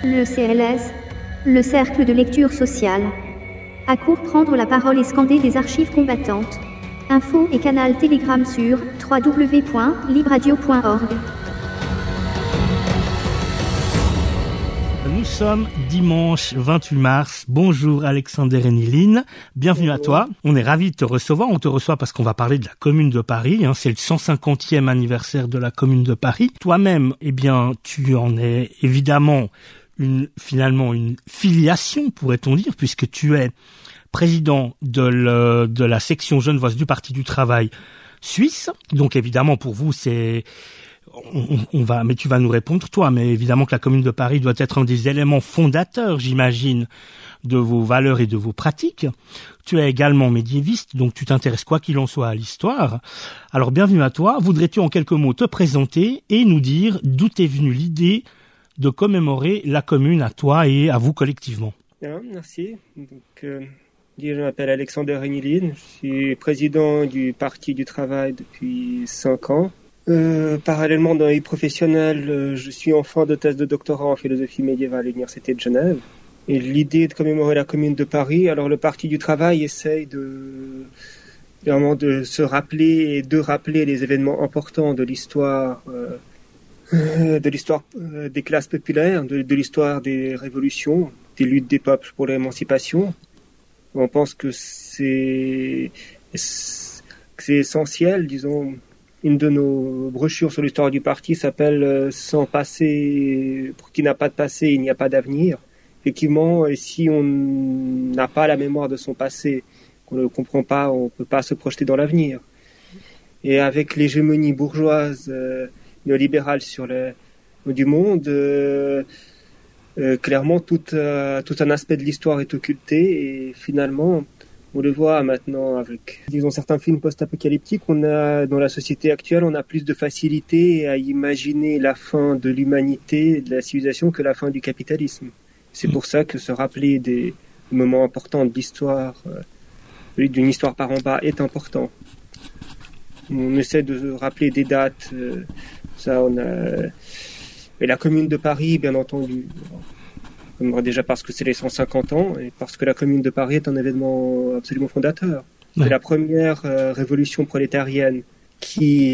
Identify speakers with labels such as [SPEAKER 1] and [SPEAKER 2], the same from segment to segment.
[SPEAKER 1] Le CLS, le cercle de lecture sociale. À court prendre la parole et scander des archives combattantes. Info et canal Telegram sur www.libradio.org.
[SPEAKER 2] Nous sommes dimanche 28 mars. Bonjour Alexander Renilin. Bienvenue à toi. On est ravis de te recevoir. On te reçoit parce qu'on va parler de la Commune de Paris. C'est le 150e anniversaire de la Commune de Paris. Toi-même, tu en es évidemment une filiation, pourrait-on dire, puisque tu es président de la section genevoise du Parti du Travail suisse. Donc évidemment, pour vous, mais tu vas nous répondre toi, mais évidemment que la Commune de Paris doit être un des éléments fondateurs, j'imagine, de vos valeurs et de vos pratiques. Tu es également médiéviste, donc tu t'intéresses quoi qu'il en soit à l'histoire. Alors bienvenue à toi. Voudrais-tu en quelques mots te présenter et nous dire d'où t'est venue l'idée de commémorer la Commune à toi et à vous collectivement?
[SPEAKER 3] Bien, merci. Je m'appelle Alexander Renilin, je suis président du Parti du Travail depuis 5 ans. Parallèlement dans la vie professionnelle, je suis en fin de thèse de doctorat en philosophie médiévale à l'Université de Genève. Et l'idée de commémorer la Commune de Paris, alors le Parti du Travail essaye de se rappeler et de rappeler les événements importants de l'histoire des classes populaires, de l'histoire des révolutions, des luttes des peuples pour l'émancipation. On pense que c'est essentiel, disons. Une de nos brochures sur l'histoire du parti s'appelle « Sans passé, pour qui n'a pas de passé, il n'y a pas d'avenir ». Effectivement, si on n'a pas la mémoire de son passé, qu'on ne le comprend pas, on ne peut pas se projeter dans l'avenir. Et avec l'hégémonie bourgeoise néolibérale du monde, clairement tout un aspect de l'histoire est occulté et finalement on le voit maintenant avec, disons, certains films post-apocalyptiques. Dans la société actuelle, on a plus de facilité à imaginer la fin de l'humanité, de la civilisation, que la fin du capitalisme. C'est pour ça que se rappeler des moments importants de l'histoire, d'une histoire par en bas, est important. On essaie de rappeler des dates. Et la Commune de Paris, bien entendu. Déjà parce que c'est les 150 ans et parce que la Commune de Paris est un événement absolument fondateur. Ouais. C'est la première révolution prolétarienne c'était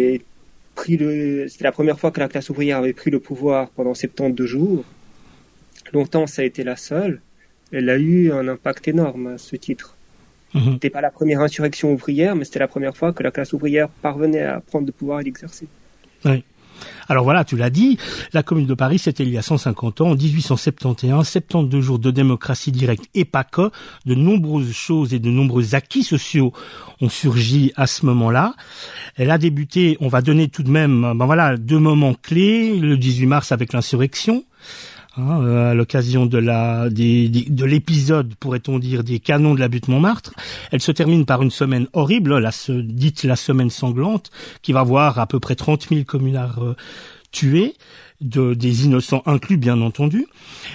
[SPEAKER 3] la première fois que la classe ouvrière avait pris le pouvoir pendant 72 jours. Longtemps, ça a été la seule. Elle a eu un impact énorme à ce titre. C'était pas la première insurrection ouvrière, mais c'était la première fois que la classe ouvrière parvenait à prendre le pouvoir et l'exercer.
[SPEAKER 2] Oui. Alors voilà, tu l'as dit, la Commune de Paris, c'était il y a 150 ans, en 1871, 72 jours de démocratie directe et pas que, de nombreuses choses et de nombreux acquis sociaux ont surgi à ce moment-là. Elle a débuté, on va donner tout de même, 2 moments clés, le 18 mars avec l'insurrection, à l'occasion de l'épisode, pourrait-on dire, des canons de la butte Montmartre. Elle se termine par une semaine horrible, la semaine sanglante, qui va voir à peu près 30 000 communards tués, des innocents inclus, bien entendu.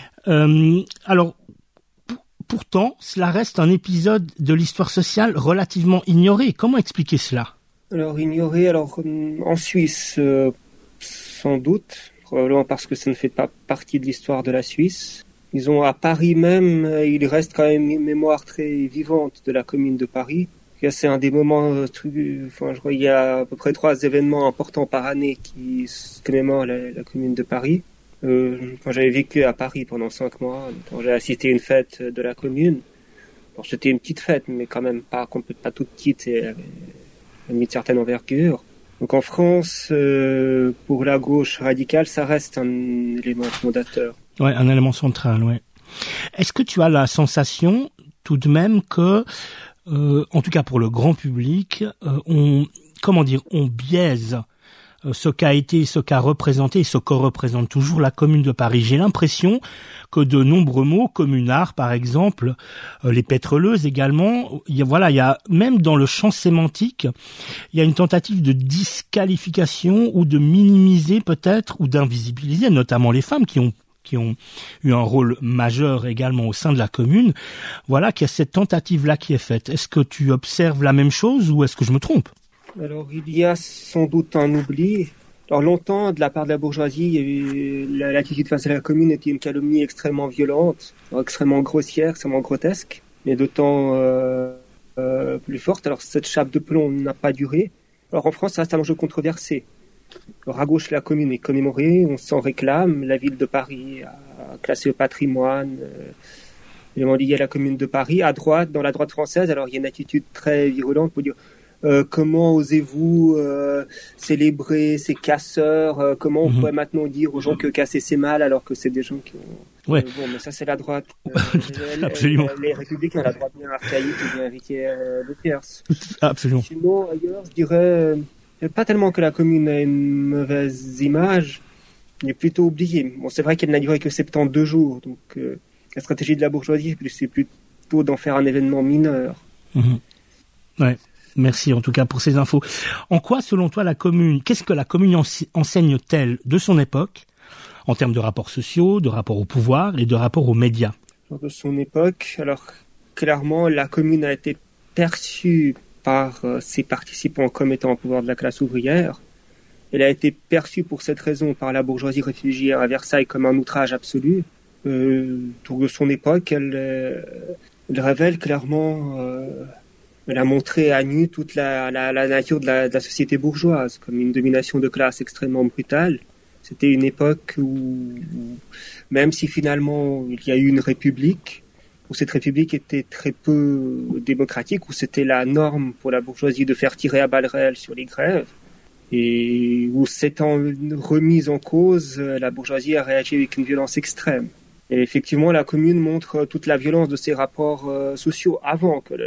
[SPEAKER 2] Alors, pourtant, cela reste un épisode de l'histoire sociale relativement ignoré. Comment expliquer cela?
[SPEAKER 3] Alors, ignoré, en Suisse, sans doute, probablement parce que ça ne fait pas partie de l'histoire de la Suisse. Disons, à Paris même, il reste quand même une mémoire très vivante de la Commune de Paris. C'est un des moments, je crois il y a à peu près 3 événements importants par année qui commémorent la Commune de Paris. Quand j'avais vécu à Paris pendant 5 mois, quand j'ai assisté à une fête de la Commune. Bon, c'était une petite fête, mais quand même pas toute petite et avait une certaine envergure. Donc en France, pour la gauche radicale, ça reste un élément fondateur.
[SPEAKER 2] Ouais, un élément central, ouais. Est-ce que tu as la sensation, tout de même, que, en tout cas pour le grand public, on biaise ce qu'a été, ce qu'a représenté et ce que représente toujours la Commune de Paris. J'ai l'impression que de nombreux mots, communards par exemple, les pétroleuses également, il y a même dans le champ sémantique, il y a une tentative de disqualification ou de minimiser peut-être ou d'invisibiliser notamment les femmes qui ont eu un rôle majeur également au sein de la commune. Voilà qu'il y a cette tentative-là qui est faite. Est-ce que tu observes la même chose ou est-ce que je me trompe ?
[SPEAKER 3] Alors, il y a sans doute un oubli. Alors longtemps, de la part de la bourgeoisie, il y a eu l'attitude face à la commune était une calomnie extrêmement violente, extrêmement grossière, extrêmement grotesque, mais d'autant plus forte. Alors cette chape de plomb n'a pas duré. Alors en France, ça reste un enjeu controversé. Alors à gauche, la commune est commémorée, on s'en réclame. La ville de Paris a classé au patrimoine élément lié à la commune de Paris. À droite, dans la droite française, alors il y a une attitude très virulente pour dire comment osez-vous célébrer ces casseurs, comment on pourrait maintenant dire aux gens que casser c'est mal alors que c'est des gens qui ont...
[SPEAKER 2] Ouais.
[SPEAKER 3] Bon, mais ça c'est la droite.
[SPEAKER 2] Absolument.
[SPEAKER 3] Les républicains, la droite bien archaïque ou bien héritière de Thiers.
[SPEAKER 2] Absolument.
[SPEAKER 3] Sinon, ailleurs, je dirais pas tellement que la commune a une mauvaise image, mais plutôt oubliée. Bon, c'est vrai qu'elle n'a duré que 72 jours, donc la stratégie de la bourgeoisie, c'est plutôt d'en faire un événement mineur.
[SPEAKER 2] Ouais. Merci en tout cas pour ces infos. En quoi, selon toi, qu'est-ce que la commune enseigne-t-elle de son époque, en termes de rapports sociaux, de rapport au pouvoir et de rapport aux médias?
[SPEAKER 3] De son époque, alors clairement, la commune a été perçue par ses participants comme étant au pouvoir de la classe ouvrière. Elle a été perçue pour cette raison par la bourgeoisie réfugiée à Versailles comme un outrage absolu. De son époque, elle révèle clairement... Elle a montré à nu toute la nature de la société bourgeoise, comme une domination de classe extrêmement brutale. C'était une époque où, même si finalement il y a eu une république, où cette république était très peu démocratique, où c'était la norme pour la bourgeoisie de faire tirer à balles réelles sur les grèves, et où s'étant remise en cause, la bourgeoisie a réagi avec une violence extrême. Et effectivement, la commune montre toute la violence de ses rapports sociaux avant que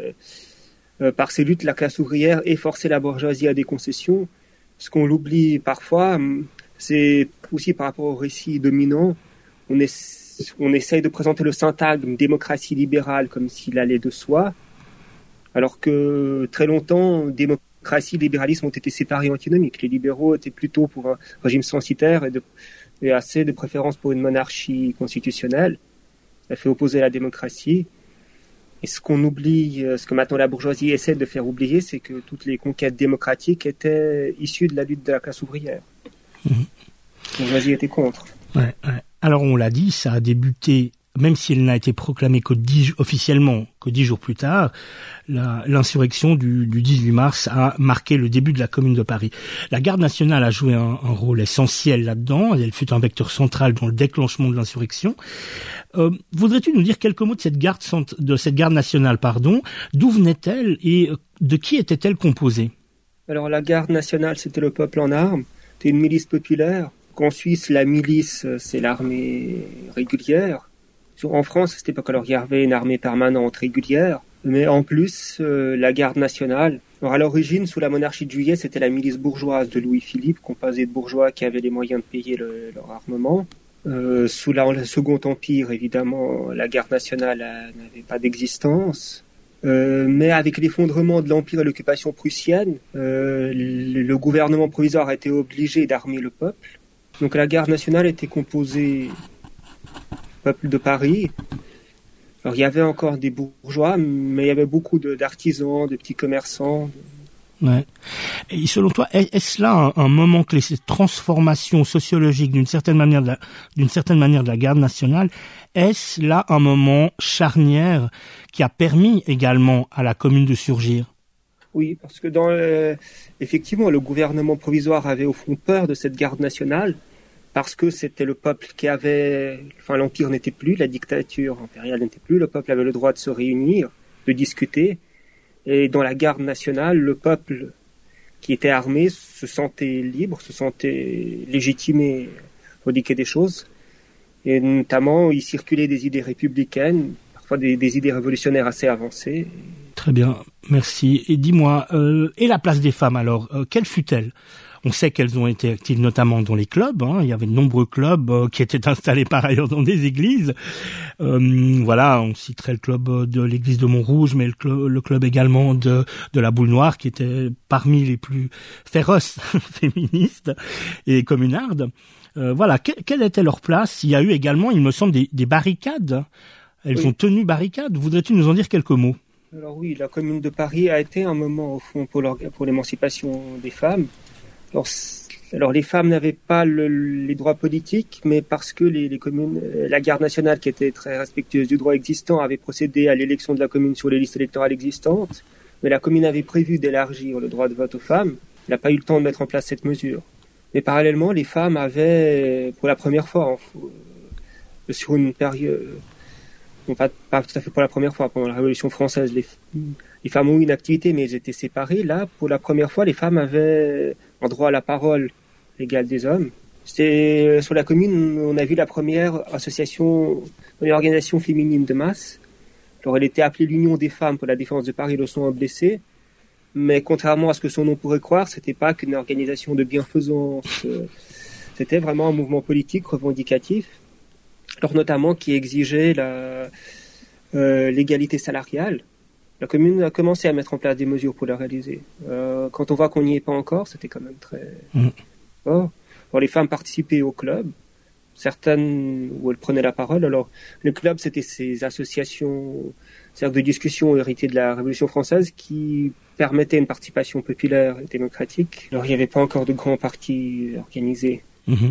[SPEAKER 3] par ces luttes, la classe ouvrière ait forcé la bourgeoisie à des concessions. Ce qu'on l'oublie parfois, c'est aussi par rapport au récit dominant, on essaye de présenter le syntagme démocratie libérale comme s'il allait de soi, alors que très longtemps, démocratie et libéralisme ont été séparés antinomiques. Les libéraux étaient plutôt pour un régime censitaire et assez de préférence pour une monarchie constitutionnelle. Ça fait opposer la démocratie. Et ce qu'on oublie, ce que maintenant la bourgeoisie essaie de faire oublier, c'est que toutes les conquêtes démocratiques étaient issues de la lutte de la classe ouvrière. La bourgeoisie était contre.
[SPEAKER 2] Ouais. Alors on l'a dit, ça a débuté, même si elle n'a été proclamée officiellement que 10 jours plus tard, l'insurrection du 18 mars a marqué le début de la Commune de Paris. La Garde nationale a joué un rôle essentiel là-dedans, elle fut un vecteur central dans le déclenchement de l'insurrection. Voudrais-tu nous dire quelques mots de cette garde nationale, d'où venait-elle et de qui était-elle composée? Alors
[SPEAKER 3] la Garde nationale, c'était le peuple en armes, c'était une milice populaire. En Suisse, la milice, c'est l'armée régulière. En France, à cette époque, alors il y avait une armée permanente régulière, mais en plus, la Garde nationale. Alors à l'origine, sous la monarchie de Juillet, c'était la milice bourgeoise de Louis-Philippe, composée de bourgeois qui avaient les moyens de payer leur armement. Sous le Second Empire, évidemment, la Garde nationale n'avait pas d'existence. Mais avec l'effondrement de l'Empire et l'occupation prussienne, le gouvernement provisoire a été obligé d'armer le peuple. Donc la Garde nationale était composée du peuple de Paris. Alors il y avait encore des bourgeois, mais il y avait beaucoup d'artisans, de petits commerçants.
[SPEAKER 2] Ouais. Et selon toi, est-ce là un moment clé, cette transformation sociologique d'une certaine manière de la Garde nationale, est-ce là un moment charnière qui a permis également à la Commune de surgir?
[SPEAKER 3] Oui, parce que effectivement, le gouvernement provisoire avait au fond peur de cette Garde nationale, parce que c'était le peuple l'Empire n'était plus, la dictature impériale n'était plus, le peuple avait le droit de se réunir, de discuter. Et dans la Garde nationale, le peuple qui était armé se sentait libre, se sentait légitimé pour dire des choses. Et notamment, il circulait des idées républicaines, parfois des idées révolutionnaires assez avancées.
[SPEAKER 2] Très bien, merci. Et dis-moi, et la place des femmes alors, quelle fut-elle? On sait qu'elles ont été actives notamment dans les clubs. Il y avait de nombreux clubs qui étaient installés par ailleurs dans des églises. On citerait le club de l'église de Montrouge, mais le club également de la Boule Noire, qui était parmi les plus féroces féministes et communardes. Quelle était leur place? Il y a eu également, il me semble, des barricades. Elles ont tenu barricade. Voudrais-tu nous en dire quelques mots?
[SPEAKER 3] Alors oui, la Commune de Paris a été un moment, au fond, pour l'émancipation des femmes. Alors, Alors les femmes n'avaient pas les droits politiques, mais parce que les communes, la garde nationale qui était très respectueuse du droit existant avait procédé à l'élection de la commune sur les listes électorales existantes, mais la commune avait prévu d'élargir le droit de vote aux femmes. Elle n'a pas eu le temps de mettre en place cette mesure. Mais parallèlement, les femmes avaient, pour la première fois, sur une période, bon, pas tout à fait pour la première fois, pendant la Révolution française, les femmes ont eu une activité, mais elles étaient séparées. Là, pour la première fois, les femmes avaient un droit à la parole égal des hommes. C'était sur la commune, on a vu la première organisation féminine de masse. Alors, elle était appelée l'Union des femmes pour la défense de Paris, Leçon aux blessés. Mais contrairement à ce que son nom pourrait croire, c'était pas qu'une organisation de bienfaisance. C'était vraiment un mouvement politique revendicatif. Alors, notamment, qui exigeait l'égalité salariale. La commune a commencé à mettre en place des mesures pour la réaliser. Quand on voit qu'on n'y est pas encore, c'était quand même très fort. Alors, les femmes participaient au club, certaines où elles prenaient la parole. Alors, le club, c'était ces associations, cercles de discussion héritées de la Révolution française qui permettaient une participation populaire et démocratique. Alors, il n'y avait pas encore de grands partis organisés.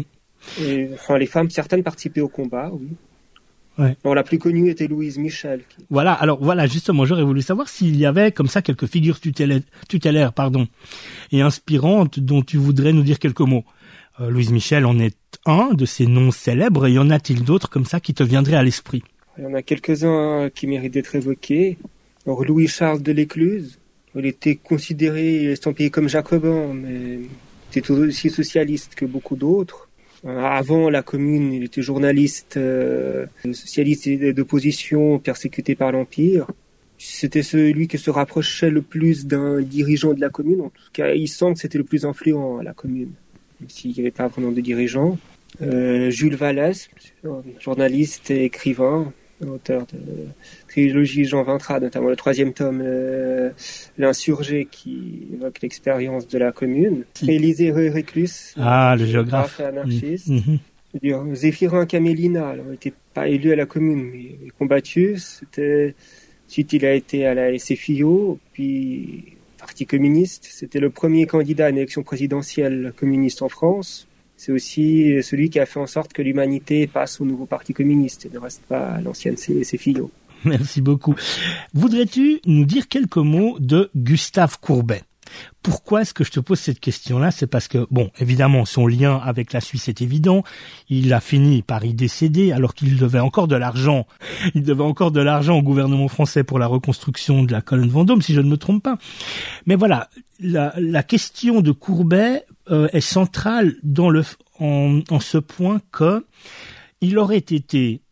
[SPEAKER 3] Et, enfin, les femmes, certaines participaient au combat, oui.
[SPEAKER 2] Ouais.
[SPEAKER 3] Bon, la plus connue était Louise Michel.
[SPEAKER 2] Voilà, alors voilà, justement, j'aurais voulu savoir s'il y avait comme ça quelques figures tutélaires, et inspirantes dont tu voudrais nous dire quelques mots. Louise Michel en est un de ces noms célèbres, et y en a-t-il d'autres comme ça qui te viendraient à l'esprit?
[SPEAKER 3] Il y en a quelques-uns qui méritent d'être évoqués. Alors, Louis-Charles de l'Écluse, il était considéré, estampillé comme jacobin, mais il était aussi socialiste que beaucoup d'autres. Avant la Commune, il était journaliste, socialiste et d'opposition, persécuté par l'Empire. C'était celui qui se rapprochait le plus d'un dirigeant de la Commune. En tout cas, il semble que c'était le plus influent à la Commune, même s'il n'y avait pas vraiment de dirigeant. Jules Vallès, journaliste et écrivain, auteur de trilogie Jean Vintrade, notamment le 3e tome, L'Insurgé, qui évoque l'expérience de la Commune. Élisée Reclus,
[SPEAKER 2] le géographe
[SPEAKER 3] et anarchiste. Zéphirin Camélina, alors, il n'était pas élu à la Commune, mais il a combattu. Ensuite, il a été à la SFIO, puis Parti communiste. C'était le premier candidat à une élection présidentielle communiste en France. C'est aussi celui qui a fait en sorte que l'humanité passe au nouveau Parti communiste et ne reste pas à l'ancienne SFIO.
[SPEAKER 2] Merci beaucoup. Voudrais-tu nous dire quelques mots de Gustave Courbet? Pourquoi est-ce que je te pose cette question-là? C'est parce que, bon, évidemment, son lien avec la Suisse est évident. Il a fini par y décéder alors qu'il devait encore de l'argent. Il devait encore de l'argent au gouvernement français pour la reconstruction de la colonne Vendôme, si je ne me trompe pas. Mais voilà, la question de Courbet est centrale en ce point que il aurait été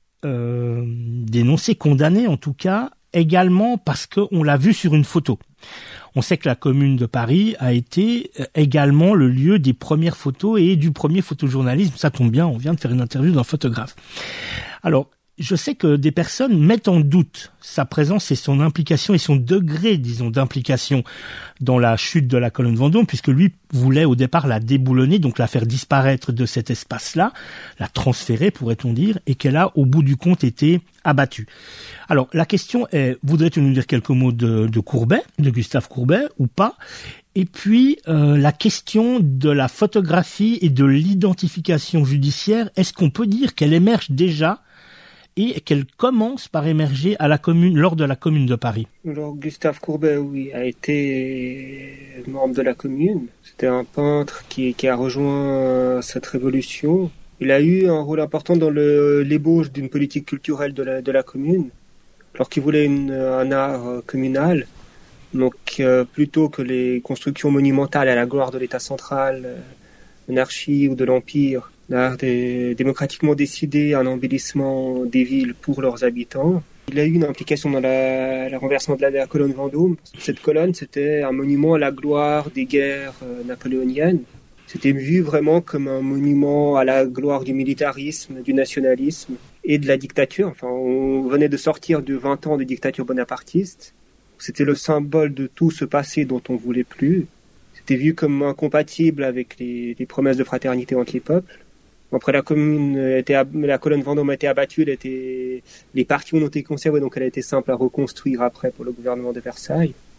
[SPEAKER 2] dénoncé, condamné en tout cas, également parce qu'on l'a vu sur une photo. On sait que la Commune de Paris a été également le lieu des premières photos et du premier photojournalisme. Ça tombe bien, on vient de faire une interview d'un photographe. Alors, je sais que des personnes mettent en doute sa présence et son implication et son degré, disons, d'implication dans la chute de la colonne Vendôme, puisque lui voulait au départ la déboulonner, donc la faire disparaître de cet espace-là, la transférer, pourrait-on dire, et qu'elle a, au bout du compte, été abattue. Alors, la question est, voudrais-tu nous dire quelques mots de Courbet, de Gustave Courbet, ou pas? Et puis, la question de la photographie et de l'identification judiciaire, est-ce qu'on peut dire qu'elle émerge déjà et qu'elle commence par émerger à la Commune, lors de la Commune de Paris?
[SPEAKER 3] Alors, Gustave Courbet, oui, a été membre de la Commune. C'était un peintre qui a rejoint cette révolution. Il a eu un rôle important dans l'ébauche d'une politique culturelle de la Commune, alors qu'il voulait un art communal. Donc, plutôt que les constructions monumentales à la gloire de l'État central, monarchie ou de l'Empire, l'art démocratiquement décidé, un embellissement des villes pour leurs habitants. Il a eu une implication dans le renversement de la colonne Vendôme. Cette colonne, c'était un monument à la gloire des guerres napoléoniennes. C'était vu vraiment comme un monument à la gloire du militarisme, du nationalisme et de la dictature. Enfin, on venait de sortir de 20 ans de dictature bonapartiste. C'était le symbole de tout ce passé dont on voulait plus. C'était vu comme incompatible avec les promesses de fraternité entre les peuples. Après, la colonne Vendôme a été abattue, les parties ont été conservées, donc elle a été simple à reconstruire après pour le gouvernement de Versailles.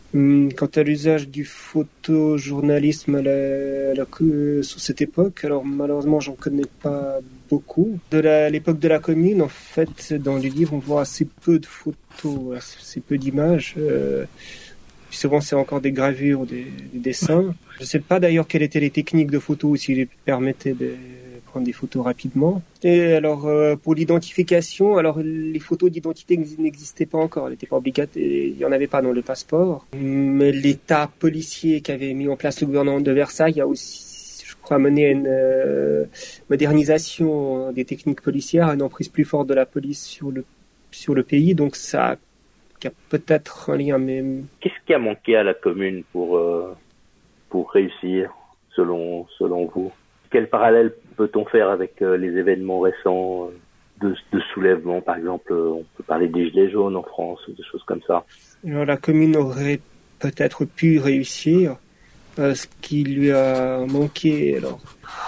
[SPEAKER 3] Quant à l'usage du photojournalisme sur cette époque, alors malheureusement j'en connais pas beaucoup. L'époque de la Commune, en fait, dans les livres, on voit assez peu de photos, assez peu d'images. Souvent c'est encore des gravures ou des dessins. Je ne sais pas d'ailleurs quelles étaient les techniques de photo, s'ils permettaient de prendre des photos rapidement. Et alors pour l'identification, alors les photos d'identité n'existaient pas encore, elles n'étaient pas obligatoires, il n'y en avait pas dans le passeport. Mais l'État policier qu'avait mis en place le gouvernement de Versailles a aussi, je crois, mené à une modernisation des techniques policières, une emprise plus forte de la police sur le pays, donc ça a peut-être un lien. Mais
[SPEAKER 4] qu'est-ce qui a manqué à la Commune pour réussir, selon vous? Quel parallèle peut-on faire avec les événements récents de soulèvement, par exemple, on peut parler des Gilets jaunes en France, ou des choses comme ça.
[SPEAKER 3] Alors la Commune aurait peut-être pu réussir. Ce qui lui a manqué, alors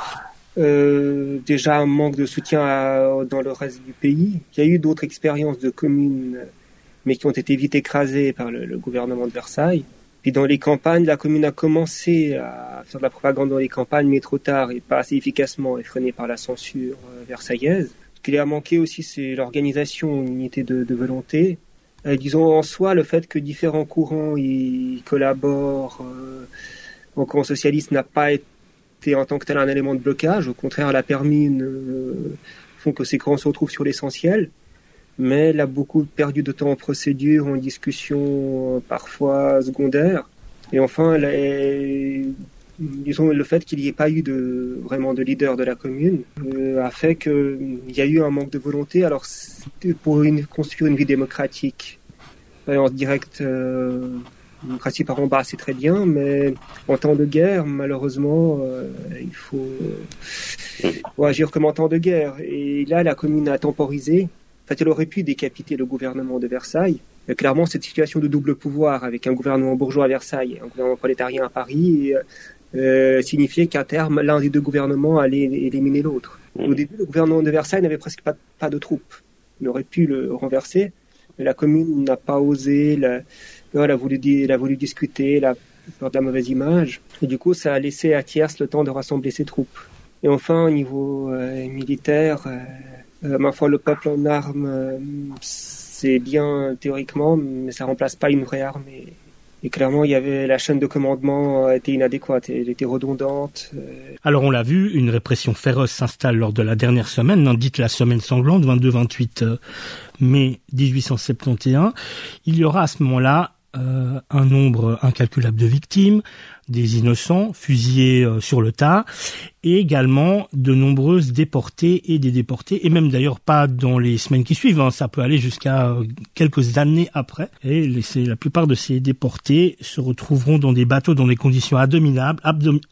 [SPEAKER 3] déjà un manque de soutien dans le reste du pays. Il y a eu d'autres expériences de communes, mais qui ont été vite écrasées par le gouvernement de Versailles. Puis dans les campagnes, la Commune a commencé à faire de la propagande dans les campagnes, mais trop tard et pas assez efficacement, effrénée par la censure versaillaise. Ce qui lui a manqué aussi, c'est l'organisation, une unité de volonté. Disons en soi, le fait que différents courants y collaborent, au courant socialiste n'a pas été en tant que tel un élément de blocage. Au contraire, elle a permis font que ces courants se retrouvent sur l'essentiel. Mais elle a beaucoup perdu de temps en procédure, en discussion parfois secondaire. Et enfin, disons, le fait qu'il n'y ait pas eu vraiment de leader de la Commune a fait qu'il y a eu un manque de volonté. Alors, pour construire une vie démocratique, en direct, démocratie par en bas, c'est très bien, mais en temps de guerre, malheureusement, il faut agir comme en temps de guerre. Et là, la Commune a temporisé. En fait, elle aurait pu décapiter le gouvernement de Versailles. Clairement, cette situation de double pouvoir avec un gouvernement bourgeois à Versailles et un gouvernement prolétarien à Paris signifiait qu'à terme, l'un des deux gouvernements allait éliminer l'autre. Au début, le gouvernement de Versailles n'avait presque pas de troupes. Il aurait pu le renverser, mais la Commune n'a pas osé. Elle a voulu discuter, elle a peur de la mauvaise image. Et du coup, ça a laissé à Thiers le temps de rassembler ses troupes. Et enfin, au niveau militaire... ma foi, le peuple en armes, c'est bien théoriquement, mais ça remplace pas une vraie armée. Et clairement, la chaîne de commandement était inadéquate, elle était redondante.
[SPEAKER 2] Alors on l'a vu, une répression féroce s'installe lors de la dernière semaine, dite la semaine sanglante, 22-28 mai 1871. Il y aura à ce moment-là un nombre incalculable de victimes, des innocents fusillés sur le tas, et également de nombreuses déportées et des déportés, et même d'ailleurs pas dans les semaines qui suivent, ça peut aller jusqu'à quelques années après. Et la plupart de ces déportés se retrouveront dans des bateaux dans des conditions abominables,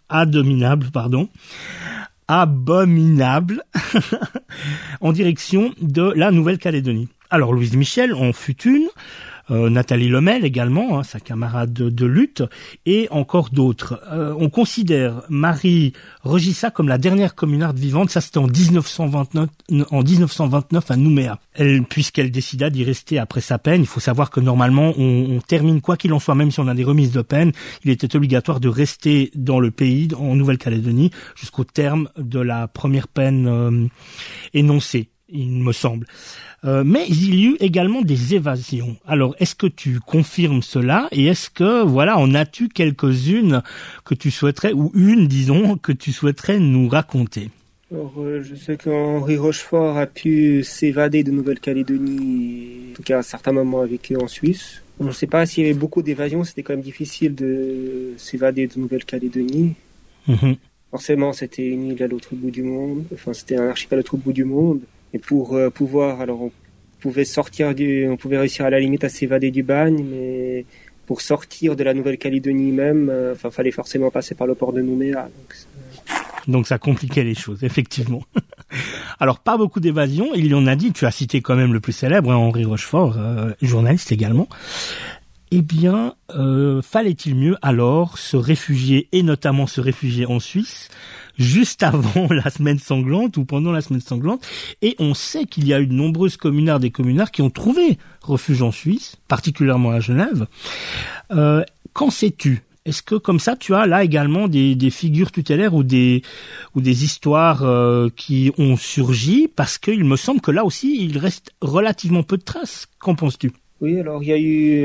[SPEAKER 2] en direction de la Nouvelle-Calédonie. Alors Louise Michel en fut une, Nathalie Lemel également, sa camarade de lutte, et encore d'autres. On considère Marie Regissa comme la dernière communarde vivante, ça c'était en 1929 à Nouméa. Puisqu'elle décida d'y rester après sa peine, il faut savoir que normalement on termine, quoi qu'il en soit, même si on a des remises de peine, il était obligatoire de rester dans le pays, en Nouvelle-Calédonie, jusqu'au terme de la première peine énoncée, il me semble. Mais il y eut également des évasions. Alors, est-ce que tu confirmes cela et est-ce que, en as-tu quelques-unes que tu souhaiterais, ou une, disons, que tu souhaiterais nous raconter?
[SPEAKER 3] Alors, je sais qu'Henri Rochefort a pu s'évader de Nouvelle-Calédonie, en tout cas à un certain moment a vécu en Suisse. Je ne sais pas s'il y avait beaucoup d'évasions, c'était quand même difficile de s'évader de Nouvelle-Calédonie. Mm-hmm. Forcément, c'était une île à l'autre bout du monde, c'était un archipel à l'autre bout du monde. Et pour pouvoir, alors on pouvait réussir à la limite à s'évader du bagne, mais pour sortir de la Nouvelle-Calédonie même, fallait forcément passer par le port de Nouméa.
[SPEAKER 2] Donc ça compliquait les choses, effectivement. Alors pas beaucoup d'évasion, il y en a dit, tu as cité quand même le plus célèbre, Henri Rochefort, journaliste également. Eh bien, fallait-il mieux alors se réfugier, et notamment se réfugier en Suisse, juste avant la semaine sanglante ou pendant la semaine sanglante, et on sait qu'il y a eu de nombreuses communardes et communards qui ont trouvé refuge en Suisse, particulièrement à Genève. qu'en sais-tu? Est-ce que comme ça tu as là également des figures tutélaires ou des histoires qui ont surgi, parce qu'il me semble que là aussi il reste relativement peu de traces. Qu'en penses-tu?
[SPEAKER 3] Oui, alors il y a eu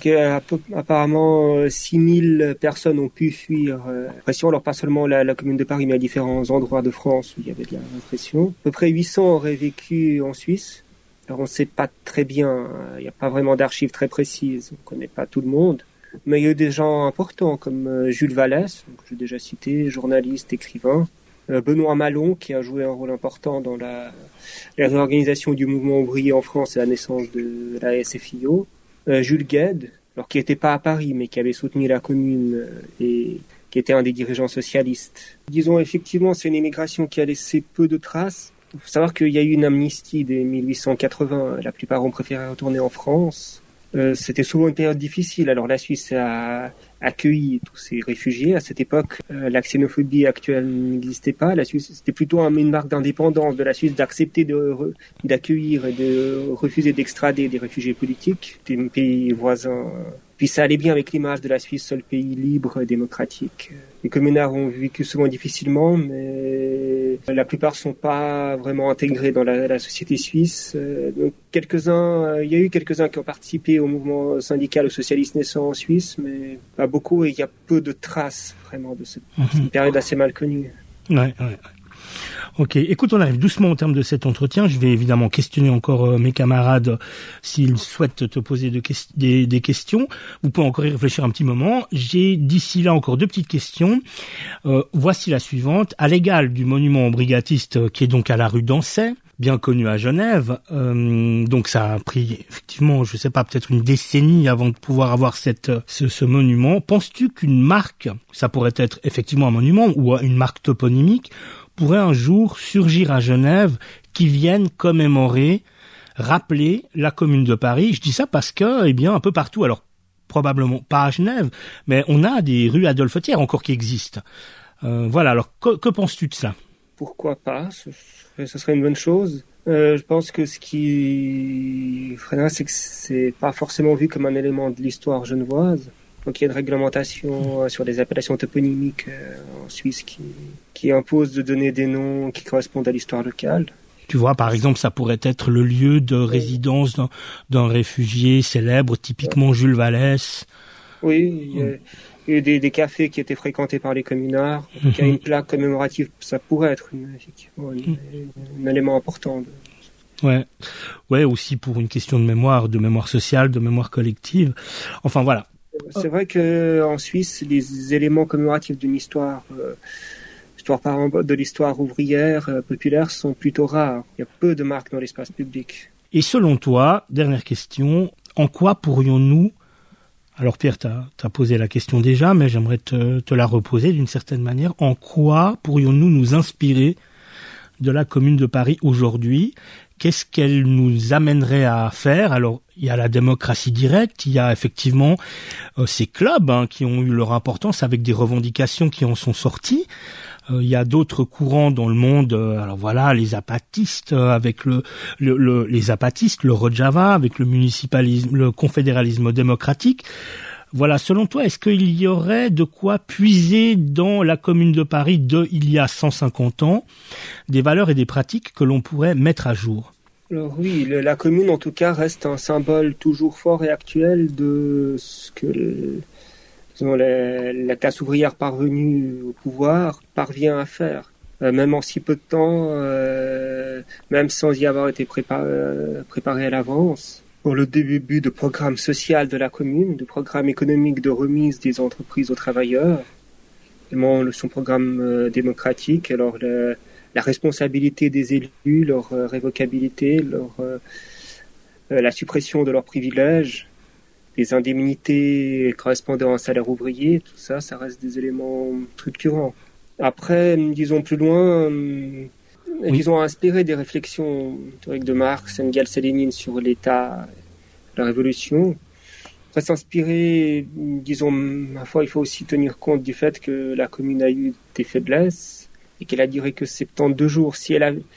[SPEAKER 3] apparemment 6000 personnes ont pu fuir répression, alors pas seulement la commune de Paris, mais à différents endroits de France où il y avait de la répression. À peu près 800 auraient vécu en Suisse. Alors on ne sait pas très bien, il n'y a pas vraiment d'archives très précises, on ne connaît pas tout le monde. Mais il y a eu des gens importants comme Jules Vallès, que j'ai déjà cité, journaliste, écrivain. Benoît Malon, qui a joué un rôle important dans la réorganisation du mouvement ouvrier en France et la naissance de la SFIO. Jules Guesde, alors qui n'était pas à Paris, mais qui avait soutenu la commune et qui était un des dirigeants socialistes. Disons, effectivement, c'est une immigration qui a laissé peu de traces. Il faut savoir qu'il y a eu une amnistie dès 1880. La plupart ont préféré retourner en France. C'était souvent une période difficile. Alors la Suisse a accueilli tous ces réfugiés. À cette époque, la xénophobie actuelle n'existait pas. La Suisse, c'était plutôt une marque d'indépendance de la Suisse d'accepter d'accueillir et de refuser d'extrader des réfugiés politiques des pays voisins. Puis ça allait bien avec l'image de la Suisse, seul pays libre et démocratique. Les communards ont vécu souvent difficilement, mais la plupart sont pas vraiment intégrés dans la société suisse. Donc il y a eu quelques-uns qui ont participé au mouvement syndical ou socialiste naissant en Suisse, mais pas beaucoup, et il y a peu de traces vraiment de cette période assez mal connue.
[SPEAKER 2] Ouais. Ok, écoute, on arrive doucement au terme de cet entretien. Je vais évidemment questionner encore mes camarades s'ils souhaitent te poser des questions. Vous pouvez encore y réfléchir un petit moment. J'ai d'ici là encore 2 petites questions. Voici la suivante. À l'égal du monument brigatiste qui est donc à la rue d'Ancey, bien connu à Genève, donc ça a pris effectivement, je sais pas, peut-être une décennie avant de pouvoir avoir ce monument. Penses-tu qu'une marque, ça pourrait être effectivement un monument ou une marque toponymique, pourrait un jour surgir à Genève qui vienne commémorer, rappeler la commune de Paris? Je dis ça parce que, un peu partout, alors probablement pas à Genève, mais on a des rues Adolphe Thiers encore qui existent. Voilà, alors que penses-tu de ça?
[SPEAKER 3] Pourquoi pas? Ce serait une bonne chose. Je pense que ce qui freine, c'est que c'est pas forcément vu comme un élément de l'histoire genevoise. Donc il y a une réglementation sur les appellations toponymiques en Suisse qui impose de donner des noms qui correspondent à l'histoire locale.
[SPEAKER 2] Tu vois, par exemple, ça pourrait être le lieu de résidence d'un réfugié célèbre, typiquement Jules Vallès.
[SPEAKER 3] Oui, il y a des cafés qui étaient fréquentés par les communards. Donc il y a une plaque commémorative, ça pourrait être effectivement un élément important.
[SPEAKER 2] Ouais, aussi pour une question de mémoire sociale, de mémoire collective. Enfin voilà.
[SPEAKER 3] C'est vrai que en Suisse, les éléments commémoratifs d'une histoire, par exemple de l'histoire ouvrière populaire, sont plutôt rares. Il y a peu de marques dans l'espace public.
[SPEAKER 2] Et selon toi, dernière question, en quoi pourrions-nous, alors Pierre, t'as posé la question déjà, mais j'aimerais te la reposer d'une certaine manière, en quoi pourrions-nous nous inspirer de la Commune de Paris aujourd'hui? Qu'est-ce qu'elle nous amènerait à faire? Alors, il y a la démocratie directe, il y a effectivement ces clubs qui ont eu leur importance avec des revendications qui en sont sorties. Il y a d'autres courants dans le monde, alors voilà, les apatistes avec les apatistes, le Rojava avec le municipalisme, le confédéralisme démocratique. Voilà, selon toi, est-ce qu'il y aurait de quoi puiser dans la Commune de Paris il y a 150 ans des valeurs et des pratiques que l'on pourrait mettre à jour?
[SPEAKER 3] Alors oui, la Commune en tout cas reste un symbole toujours fort et actuel de ce que la classe ouvrière parvenue au pouvoir parvient à faire. Même en si peu de temps, même sans y avoir été préparé à l'avance. Pour le début de programme social de la commune, de programme économique de remise des entreprises aux travailleurs, son programme démocratique, alors la responsabilité des élus, leur révocabilité, la suppression de leurs privilèges, les indemnités correspondant à un salaire ouvrier, tout ça, ça reste des éléments structurants. Après, disons plus loin, ils ont inspiré des réflexions théoriques de Marx, Engels et Lénine sur l'État, la Révolution. Après s'inspirer, disons, ma foi, il faut aussi tenir compte du fait que la Commune a eu des faiblesses et qu'elle a duré que 72 jours. Si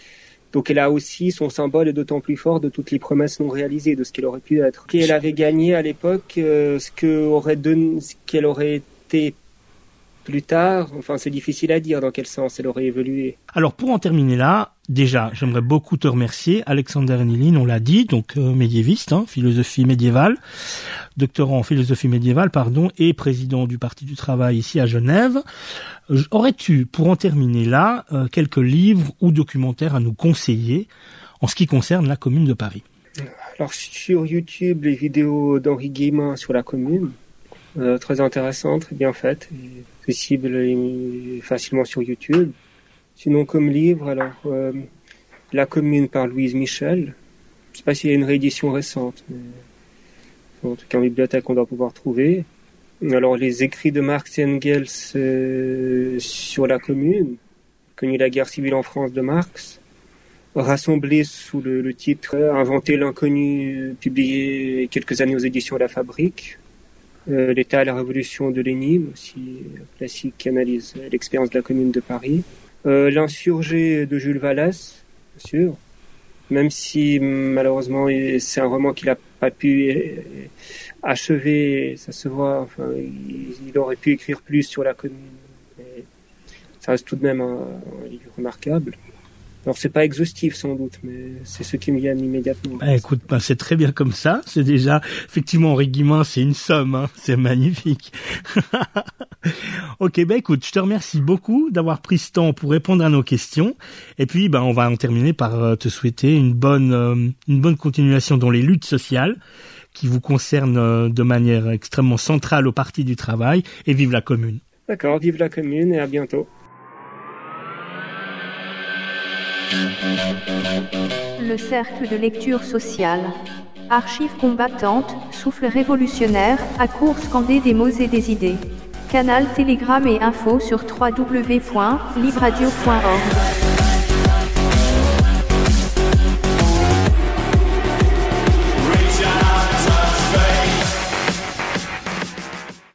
[SPEAKER 3] Donc elle a aussi son symbole est d'autant plus fort de toutes les promesses non réalisées, de ce qu'elle aurait pu être. Et elle avait gagné à l'époque ce qu'elle aurait été plus tard. Enfin, c'est difficile à dire dans quel sens elle aurait évolué.
[SPEAKER 2] Alors pour en terminer là, déjà, j'aimerais beaucoup te remercier. Alexander Nilin, on l'a dit, donc médiéviste, philosophie médiévale, doctorant en philosophie médiévale, et président du Parti du Travail ici à Genève. Aurais-tu, pour en terminer là, quelques livres ou documentaires à nous conseiller en ce qui concerne la Commune de Paris?
[SPEAKER 3] Alors sur YouTube, les vidéos d'Henri Guillemin sur la Commune, très intéressantes, très bien faites, accessibles facilement sur YouTube. Sinon, comme livre, alors La Commune par Louise Michel. Je ne sais pas s'il y a une réédition récente, mais en tout cas en bibliothèque on doit pouvoir trouver. Alors les écrits de Marx et Engels sur la Commune, connu la guerre civile en France de Marx, rassemblés sous le titre Inventer l'inconnu, publié quelques années aux éditions La Fabrique. L'État et la Révolution de Lénine, aussi classique qui analyse l'expérience de la Commune de Paris. L'Insurgé de Jules Vallès, bien sûr, même si malheureusement c'est un roman qu'il n'a pas pu achever, ça se voit, enfin, il aurait pu écrire plus sur la Commune, mais ça reste tout de même un livre remarquable. Alors c'est pas exhaustif sans doute, mais c'est ce qui me vient immédiatement.
[SPEAKER 2] Écoute, c'est très bien comme ça. C'est déjà, effectivement, Henri Guillemin, c'est une somme, c'est magnifique. Ok, écoute, je te remercie beaucoup d'avoir pris ce temps pour répondre à nos questions. Et puis, on va en terminer par te souhaiter une bonne continuation dans les luttes sociales qui vous concernent de manière extrêmement centrale au Parti du Travail. Et vive la Commune.
[SPEAKER 3] D'accord, vive la Commune et à bientôt.
[SPEAKER 1] Le cercle de lecture sociale. Archives combattantes, souffle révolutionnaire, à court scandé des mots et des idées. Canal Telegram et info sur www.libradio.org.